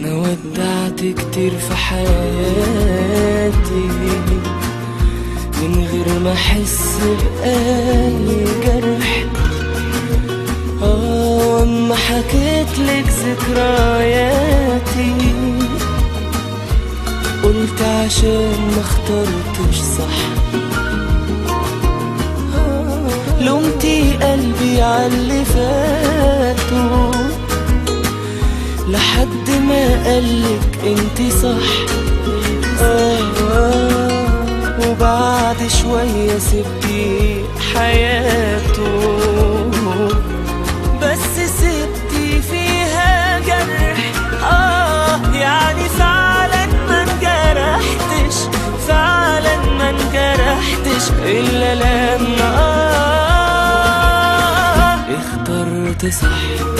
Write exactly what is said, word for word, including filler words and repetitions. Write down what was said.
انا ودعت كتير في حياتي من غير ما احس بأي جرح. اه اما حكيتلك ذكرياتي قلت عشان ما اخترتش صح. لومتي قلبي عاللي فاتوا لحد ما قالك انتي صح. آه آه وبعد شوية سبتي حياته بس سبتي فيها جرح. آه يعني فعلا ما انجرحتش، فعلا ما انجرحتش إلا لما آه اخترت صح.